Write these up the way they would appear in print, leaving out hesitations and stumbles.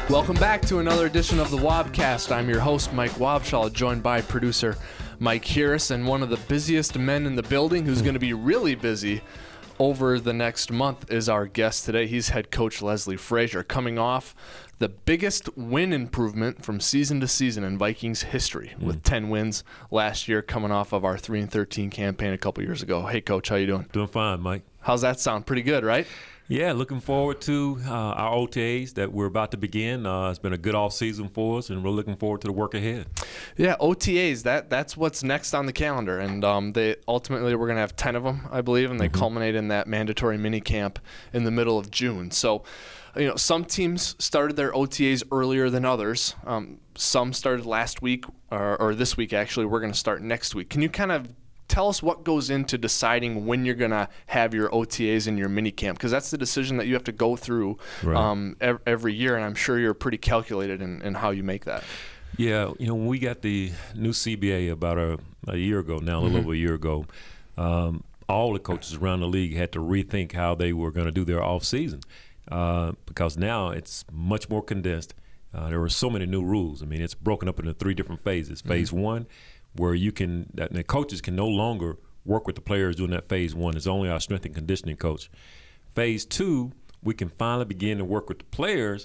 Welcome back to another edition of the Wobcast. I'm your host, Mike Wobschall, joined by producer Mike Harris, and one of the busiest men in the building who's going to be really busy over the next month is our guest today. He's head coach Leslie Frazier, coming off the biggest win improvement from season to season in Vikings history, with 10 wins last year, coming off of our 3-13 campaign a couple years ago. Hey, Coach, how you doing? Doing fine, Mike. How's that sound? Pretty good, right? Yeah, looking forward to our OTAs that we're about to begin. It's been a good off season for us, and we're looking forward to the work ahead. Yeah, OTAs, that's what's next on the calendar, and they ultimately we're going to have 10 of them, I believe, and they culminate in that mandatory mini camp in the middle of June. So, some teams started their OTAs earlier than others. Some started last week, or this week actually. We're going to start next week. Can you kind of tell us what goes into deciding when you're going to have your OTAs and your mini camp? Because that's the decision that you have to go through every year, and I'm sure you're pretty calculated in how you make that. Yeah, when we got the new CBA about a year ago now, a little over a year ago, all the coaches around the league had to rethink how they were going to do their off season because now it's much more condensed. There were so many new rules. I mean, it's broken up into 3 different phases. Phase 1, where the coaches can no longer work with the players during that phase 1. It's only our strength and conditioning coach. Phase 2, we can finally begin to work with the players,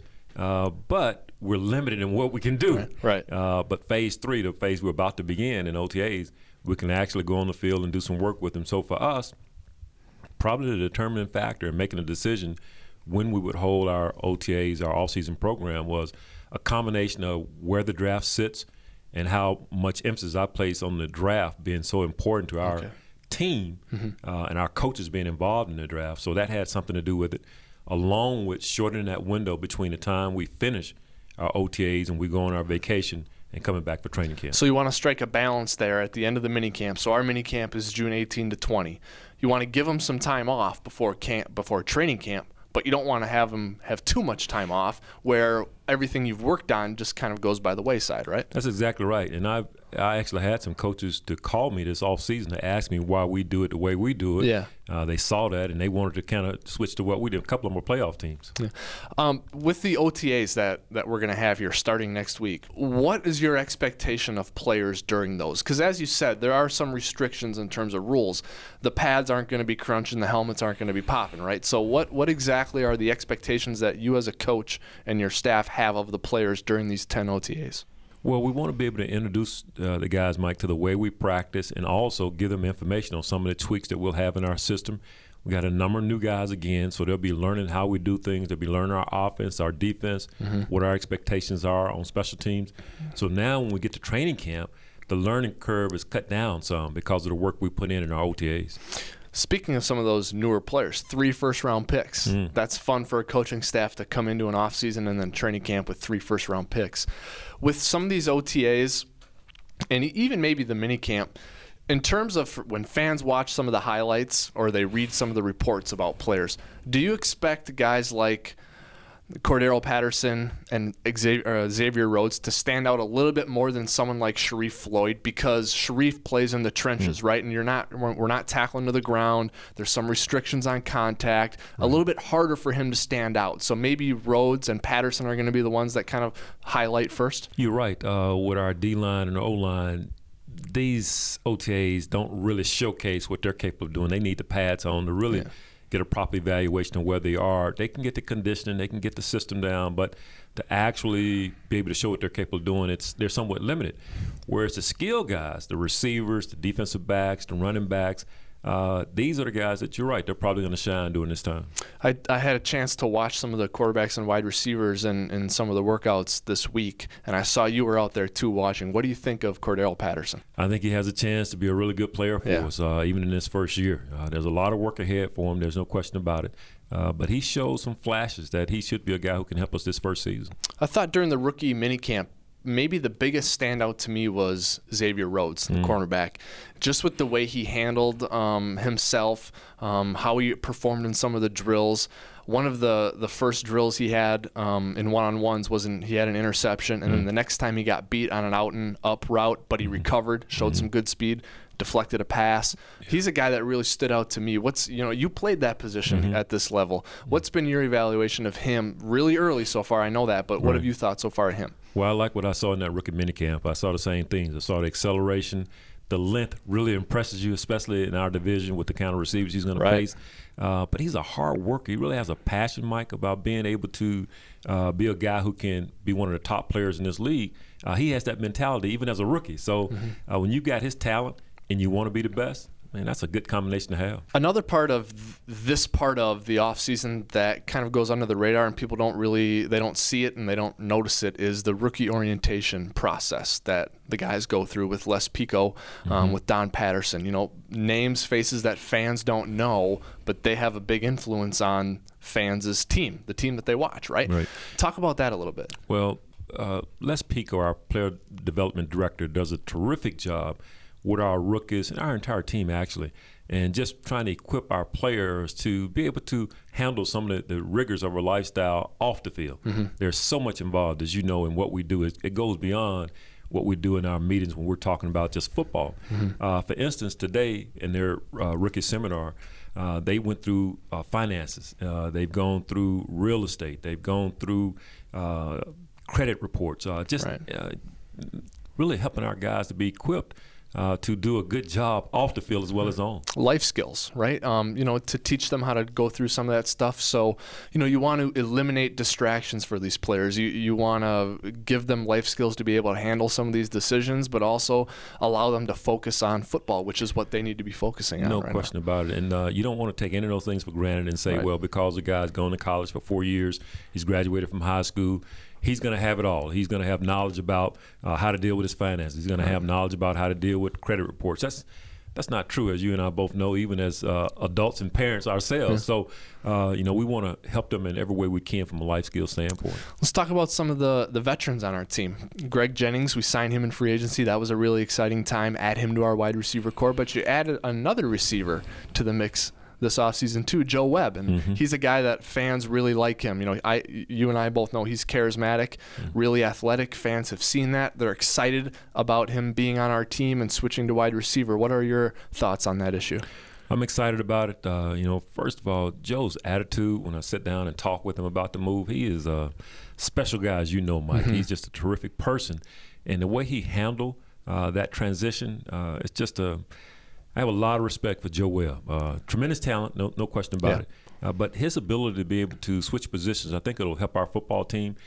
but we're limited in what we can do. Right. But phase 3, the phase we're about to begin in OTAs, we can actually go on the field and do some work with them. So for us, probably the determining factor in making a decision when we would hold our OTAs, our off-season program, was a combination of where the draft sits and how much emphasis I place on the draft being so important to our team and our coaches being involved in the draft. So that had something to do with it, along with shortening that window between the time we finish our OTAs and we go on our vacation and coming back for training camp. So you want to strike a balance there at the end of the mini camp. So our mini camp is June 18 to 20. You want to give them some time off before training camp, but you don't want to have them have too much time off where everything you've worked on just kind of goes by the wayside, right? That's exactly right. And I actually had some coaches to call me this off season to ask me why we do it the way we do it. Yeah. They saw that and they wanted to kind of switch to what we did. A couple of them were playoff teams. Yeah. With the OTAs that we're going to have here starting next week, what is your expectation of players during those? Because as you said, there are some restrictions in terms of rules. The pads aren't going to be crunching, the helmets aren't going to be popping, right? So what exactly are the expectations that you as a coach and your staff have of the players during these 10 OTAs? Well, we want to be able to introduce the guys, Mike, to the way we practice and also give them information on some of the tweaks that we'll have in our system. We got a number of new guys again, so they'll be learning how we do things. They'll be learning our offense, our defense, what our expectations are on special teams. So now when we get to training camp, the learning curve is cut down some because of the work we put in our OTAs. Speaking of some of those newer players, 3 first-round picks. That's fun for a coaching staff to come into an offseason and then training camp with 3 first-round picks. With some of these OTAs, and even maybe the mini camp, in terms of when fans watch some of the highlights or they read some of the reports about players, do you expect guys like Cordero Patterson and Xavier Rhodes to stand out a little bit more than someone like Sharif Floyd, because Sharif plays in the trenches, right? And we're not tackling to the ground. There's some restrictions on contact. A little bit harder for him to stand out. So maybe Rhodes and Patterson are going to be the ones that kind of highlight first. You're right. With our D-line and O-line, these OTAs don't really showcase what they're capable of doing. They need the pads on to really get a proper evaluation of where they are. They can get the conditioning, they can get the system down, but to actually be able to show what they're capable of doing, they're somewhat limited. Whereas the skill guys, the receivers, the defensive backs, the running backs, these are the guys that you're right, they're probably going to shine during this time. I had a chance to watch some of the quarterbacks and wide receivers in some of the workouts this week, and I saw you were out there too watching. What do you think of Cordero Patterson? I think he has a chance to be a really good player for us, even in his first year. There's a lot of work ahead for him. There's no question about it. But he showed some flashes that he should be a guy who can help us this first season. I thought during the rookie minicamp maybe the biggest standout to me was Xavier Rhodes, the cornerback. Just with the way he handled himself, how he performed in some of the drills. One of the first drills he had in one-on-ones he had an interception, and then the next time he got beat on an out-and-up route, but he recovered, showed some good speed, deflected a pass. He's a guy that really stood out to me. You played that position at this level. What's been your evaluation of him really early so far? I know that, but what have you thought so far of him? Well, I like what I saw in that rookie minicamp. I saw the same things. I saw the acceleration. The length really impresses you, especially in our division with the kind of receivers he's going to face. But he's a hard worker. He really has a passion, Mike, about being able to be a guy who can be one of the top players in this league. He has that mentality even as a rookie. So when you got his talent and you want to be the best, man, that's a good combination to have. Another part of this part of the offseason that kind of goes under the radar and people they don't see it and they don't notice it is the rookie orientation process that the guys go through with Les Pico, with Don Patterson. Names, faces that fans don't know, but they have a big influence on fans' team, the team that they watch, right? Talk about that a little bit. Well, Les Pico, our player development director, does a terrific job with our rookies and our entire team, actually, and just trying to equip our players to be able to handle some of the rigors of our lifestyle off the field. There's so much involved, as you know, in what we do. It goes beyond what we do in our meetings when we're talking about just football. For instance, today in their rookie seminar, they went through finances. They've gone through real estate. They've gone through credit reports, really helping our guys to be equipped to do a good job off the field as well as on. Life skills, right? To teach them how to go through some of that stuff. So, you want to eliminate distractions for these players. You want to give them life skills to be able to handle some of these decisions, but also allow them to focus on football, which is what they need to be focusing on. No question about it. And you don't want to take any of those things for granted and say, well, because the guy's gone to college for 4 years, he's graduated from high school, he's going to have it all. He's going to have knowledge about how to deal with his finances. He's going to have knowledge about how to deal with credit reports. That's not true, as you and I both know, even as adults and parents ourselves. So, we want to help them in every way we can from a life skill standpoint. Let's talk about some of the veterans on our team. Greg Jennings, we signed him in free agency. That was a really exciting time. Add him to our wide receiver core. But you added another receiver to the mix this offseason too, Joe Webb, and he's a guy that fans really like him. You and I both know he's charismatic, really athletic. Fans have seen that. They're excited about him being on our team and switching to wide receiver. What are your thoughts on that issue? I'm excited about it. First of all, Joe's attitude when I sit down and talk with him about the move, he is a special guy, as you know, Mike. He's just a terrific person, and the way he handled that transition, it's just I have a lot of respect for Joe Webb. Tremendous talent, no question about it. But his ability to be able to switch positions, I think it'll help our football team.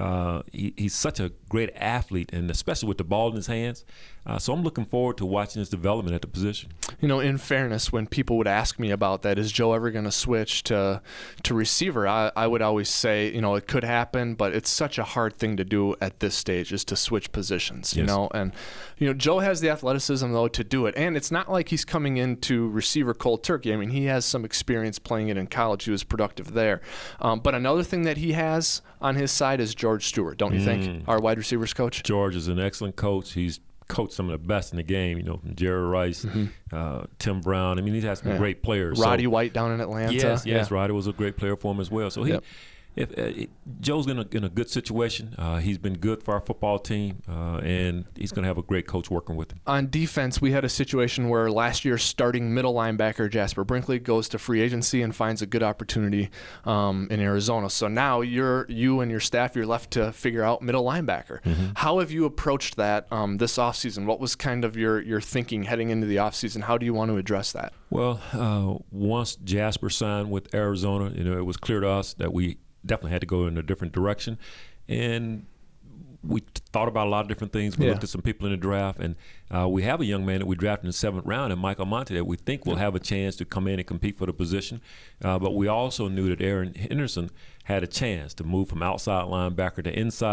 He's such a great athlete, and especially with the ball in his hands. So I'm looking forward to watching his development at the position. In fairness, when people would ask me about that, is Joe ever going to switch to receiver? I would always say, it could happen, but it's such a hard thing to do at this stage, is to switch positions, And, Joe has the athleticism, though, to do it. And it's not like he's coming into receiver cold turkey. I mean, he has some experience playing it in college. He was productive there. But another thing that he has on his side is George Stewart, don't you think? Our wide receivers coach? George is an excellent coach. He's coached some of the best in the game, from Jerry Rice, Tim Brown. I mean, he's had some great players. Roddy White down in Atlanta. Yes, Roddy was a great player for him as well. So if Joe's in a good situation. He's been good for our football team, and he's going to have a great coach working with him. On defense, we had a situation where last year's starting middle linebacker Jasper Brinkley goes to free agency and finds a good opportunity in Arizona. So now you and your staff, you're left to figure out middle linebacker. How have you approached that this offseason? What was kind of your thinking heading into the offseason? How do you want to address that? Well, once Jasper signed with Arizona, it was clear to us that we definitely had to go in a different direction. And we thought about a lot of different things. We looked at some people in the draft, and we have a young man that we drafted in the 7th round, and Michael Monte, that we think will have a chance to come in and compete for the position. But we also knew that Aaron Henderson had a chance to move from outside linebacker to inside.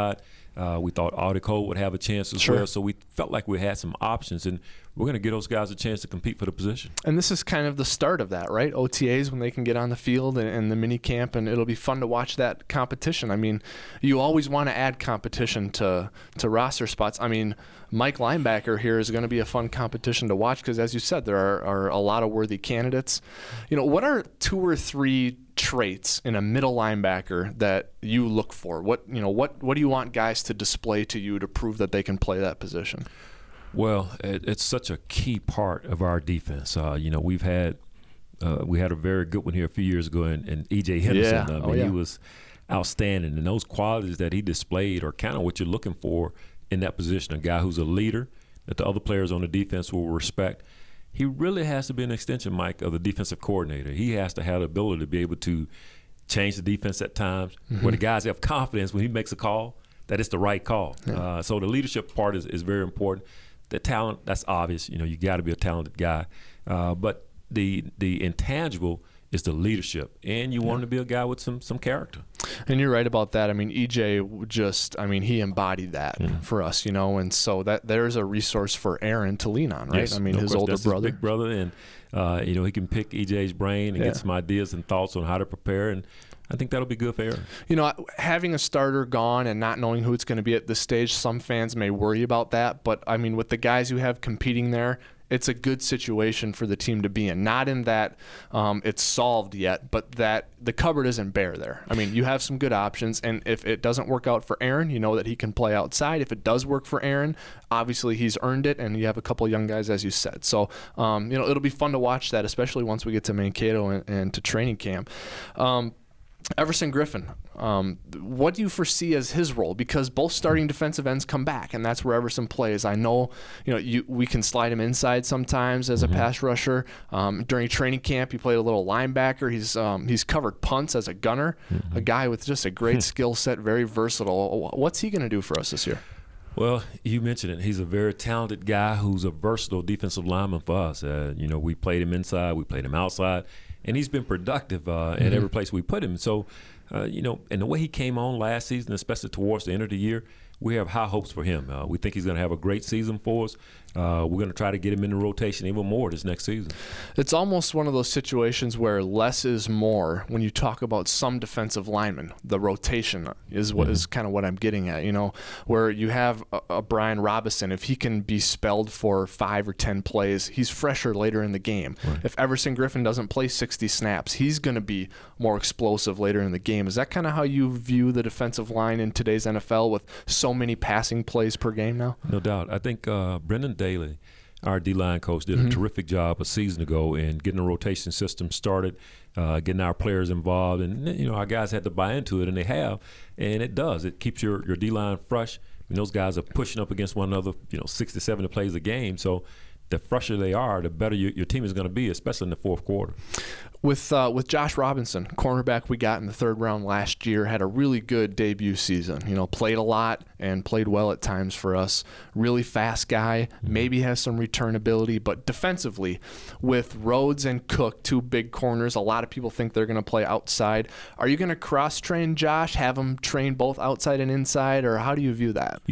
We thought Audie Cole would have a chance as well. So we felt like we had some options, and we're going to give those guys a chance to compete for the position. And this is kind of the start of that, right? OTAs, when they can get on the field, and the mini camp, and it'll be fun to watch that competition. I mean, you always want to add competition to roster spots. I mean, Mike linebacker here is going to be a fun competition to watch because, as you said, there are a lot of worthy candidates. You know, what are 2 or 3 traits in a middle linebacker that you look for? What do you want guys to display to you to prove that they can play that position? Well, it's such a key part of our defense. We had a very good one here a few years ago, and E.J. Henderson. He was outstanding, and those qualities that he displayed are kind of what you're looking for in that position. A guy who's a leader that the other players on the defense will respect. He really has to be an extension, Mike, of the defensive coordinator. He has to have the ability to be able to change the defense at times, where the guys have confidence when he makes a call that it's the right call. Yeah. So the leadership part is very important. The talent, that's obvious. You got to be a talented guy. But the intangible is the leadership, and you want him to be a guy with some character. And you're right about that. I mean, EJ he embodied that for us, and so that there's a resource for Aaron to lean on, right? Yes, I mean, his older brother. His big brother, and he can pick EJ's brain and get some ideas and thoughts on how to prepare, and I think that'll be good for Aaron. Having a starter gone and not knowing who it's going to be at this stage, some fans may worry about that. But, I mean, with the guys you have competing there, it's a good situation for the team to be in. Not in that it's solved yet, but that the cupboard isn't bare there. I mean, you have some good options, and if it doesn't work out for Aaron, you know that he can play outside. If it does work for Aaron, obviously he's earned it, and you have a couple young guys, as you said. So, it'll be fun to watch that, especially once we get to Mankato and to training camp. Everson Griffen, what do you foresee as his role? Because both starting defensive ends come back, and that's where Everson plays. I know, we can slide him inside sometimes as a pass rusher. During training camp, he played a little linebacker. He's covered punts as a gunner, a guy with just a great skill set, very versatile. What's he going to do for us this year? Well, you mentioned it. He's a very talented guy who's a versatile defensive lineman for us. We played him inside, we played him outside, and he's been productive at every place we put him. So, and the way he came on last season, especially towards the end of the year, we have high hopes for him. We think he's going to have a great season for us. We're going to try to get him in the rotation even more this next season. It's almost one of those situations where less is more when you talk about some defensive linemen. The rotation is what is kind of what I'm getting at, where you have a Brian Robinson. If he can be spelled for 5 or 10 plays, he's fresher later in the game. Right. If Everson Griffen doesn't play 60 snaps, he's going to be more explosive later in the game. Is that kind of how you view the defensive line in today's NFL with so many passing plays per game now? No doubt. I think Brendan Daly, our D-line coach, did a terrific job a season ago in getting the rotation system started, getting our players involved. And, our guys had to buy into it, and they have. And it does. It keeps your D-line fresh. Those guys are pushing up against one another, 60, 70 plays a game. So the fresher they are, the better your team is going to be, especially in the fourth quarter. With Josh Robinson, cornerback we got in the 3rd round last year, had a really good debut season. Played a lot and played well at times for us. Really fast guy, maybe has some return ability, but defensively, with Rhodes and Cook, 2 big corners, a lot of people think they're going to play outside. Are you going to cross-train Josh, have him train both outside and inside, or how do you view that?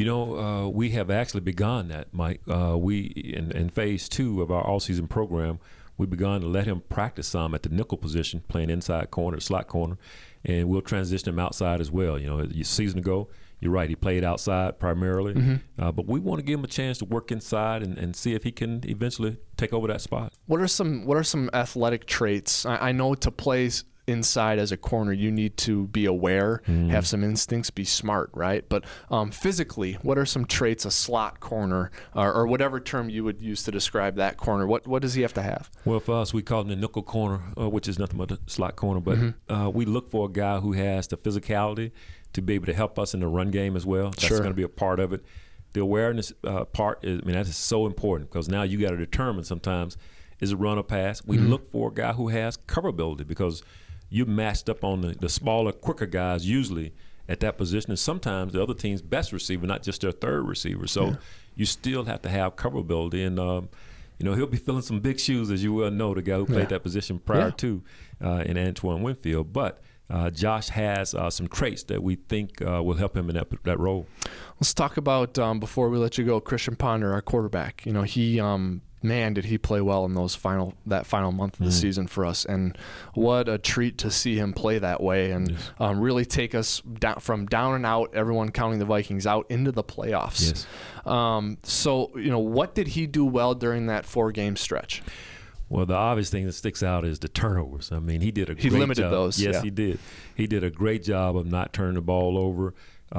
We have actually begun that, Mike. We in phase 2 of our all-season program, we've begun to let him practice some at the nickel position, playing inside corner, slot corner, and we'll transition him outside as well. A season ago, you're right, he played outside primarily, but we want to give him a chance to work inside and see if he can eventually take over that spot. What are some athletic traits? I know to play inside as a corner, you need to be aware, have some instincts, be smart, right? But physically, what are some traits a slot corner, or whatever term you would use to describe that corner? What does he have to have? Well, for us, we call him the nickel corner, which is nothing but a slot corner. But we look for a guy who has the physicality to be able to help us in the run game as well. That's going to be a part of it. The awareness part that is so important, because now you got to determine sometimes, is it run or pass? We look for a guy who has coverability, because you're matched up on the smaller, quicker guys usually at that position, and sometimes the other team's best receiver, not just their 3rd receiver. So you still have to have coverability, and he'll be filling some big shoes, as you well know, the guy who played that position prior to in Antoine Winfield. But Josh has some traits that we think will help him in that role. Let's talk about, before we let you go, Christian Ponder, our quarterback. You know, he man, did he play well in that final month of the season for us. And what a treat to see him play that way and really take us from down and out, everyone counting the Vikings out, into the playoffs. Yes. So, you know, what did he do well during that 4-game stretch? Well, the obvious thing that sticks out is the turnovers. I mean, he did a great job. He limited those. Yes, he did. He did a great job of not turning the ball over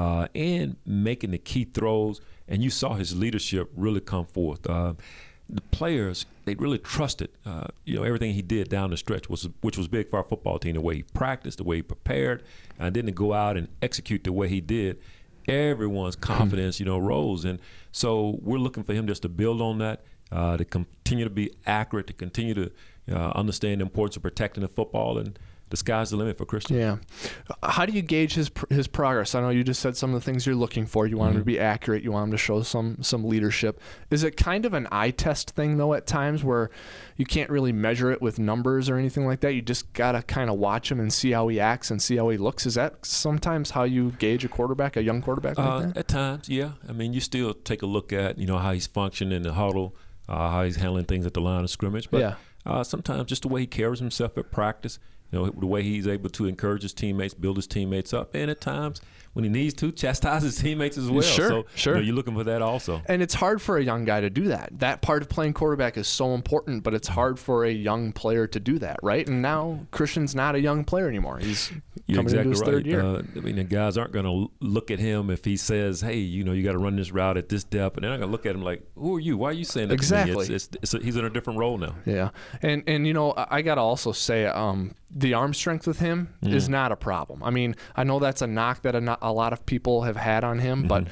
and making the key throws. And you saw his leadership really come forth. The players, they really trusted, everything he did down the stretch, which was big for our football team. The way he practiced, the way he prepared, and didn't go out and execute the way he did. Everyone's confidence, rose. And so we're looking for him just to build on that. To continue to be accurate, to continue to understand the importance of protecting the football, and the sky's the limit for Christian. Yeah. How do you gauge his progress? I know you just said some of the things you're looking for. You want him to be accurate. You want him to show some leadership. Is it kind of an eye test thing, though, at times where you can't really measure it with numbers or anything like that? You just got to kind of watch him and see how he acts and see how he looks. Is that sometimes how you gauge a young quarterback like that? At times, yeah. I mean, you still take a look at, how he's functioning in the huddle, how he's handling things at the line of scrimmage. But sometimes just the way he carries himself at practice, the way he's able to encourage his teammates, build his teammates up, and at times when he needs to, chastise his teammates as well. Sure. You're looking for that also. And it's hard for a young guy to do that. That part of playing quarterback is so important, but it's hard for a young player to do that, right? And now Christian's not a young player anymore. He's coming into his third year. The guys aren't going to look at him if he says, hey, you got to run this route at this depth, and they're not going to look at him like, who are you? Why are you saying that exactly. to me? He's in a different role now. Yeah. And I got to also say the arm strength with him is not a problem. I mean, I know that's a knock that a lot of people have had on him, but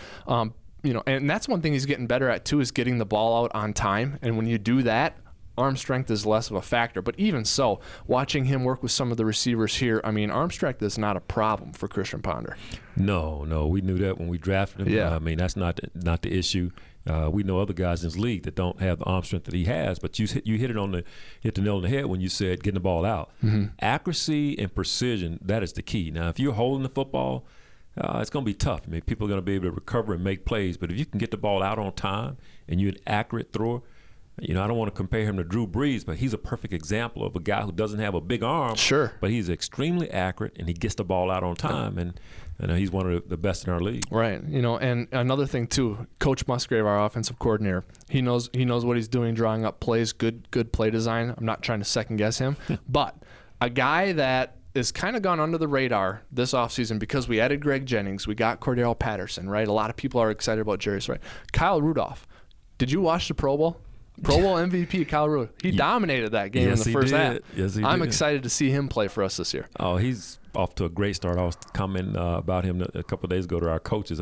and that's one thing he's getting better at too, is getting the ball out on time. And when you do that, arm strength is less of a factor. But even so, watching him work with some of the receivers here, I mean, arm strength is not a problem for Christian Ponder. No, we knew that when we drafted him. Yeah. I mean, that's not the issue. We know other guys in this league that don't have the arm strength that he has, but you hit the nail on the head when you said getting the ball out. Accuracy and precision, that is the key. Now, if you're holding the football, it's going to be tough. I mean, people are going to be able to recover and make plays, but if you can get the ball out on time and you're an accurate thrower, I don't want to compare him to Drew Brees, but he's a perfect example of a guy who doesn't have a big arm. Sure. But he's extremely accurate, and he gets the ball out on time, and he's one of the best in our league. Right. And another thing too, Coach Musgrave, our offensive coordinator, he knows what he's doing, drawing up plays, good play design. I'm not trying to second guess him, but a guy that is kind of gone under the radar this offseason because we added Greg Jennings, we got Cordell Patterson, right? A lot of people are excited about Jarius, right? Kyle Rudolph. Did you watch the Pro Bowl? Pro Bowl MVP Kyle Rudolph. He dominated that game in the first half. Yes, he I'm did. excited to see him play for us this year. Oh, he's off to a great start. I was commenting about him a couple of days ago to our coaches.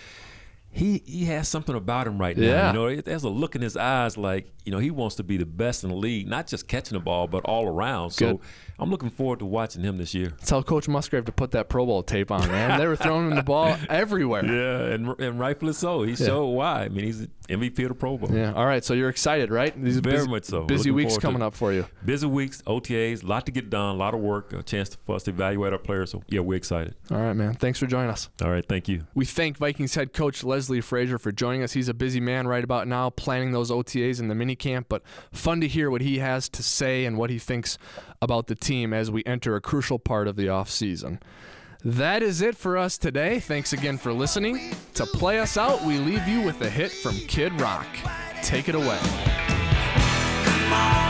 He has something about him right now. Yeah. There's a look in his eyes like, he wants to be the best in the league, not just catching the ball, but all around. So Good. I'm looking forward to watching him this year. Tell Coach Musgrave to put that Pro Bowl tape on, man. They were throwing him the ball everywhere. Yeah, and rightfully so. He showed why. I mean, he's an MVP of the Pro Bowl. Yeah. All right. So you're excited, right? These are Very much so. Busy Looking weeks forward coming to up for you. Busy weeks, OTAs, a lot to get done, a lot of work, a chance for us to evaluate our players. So, yeah, we're excited. All right, man. Thanks for joining us. All right, thank you. We thank Vikings head coach Leslie Frazier for joining us. He's a busy man right about now, planning those OTAs and the minicamp, but fun to hear what he has to say and what he thinks about the team as we enter a crucial part of the offseason. That is it for us today. Thanks again for listening. To play us out, we leave you with a hit from Kid Rock. Take it away. Come on.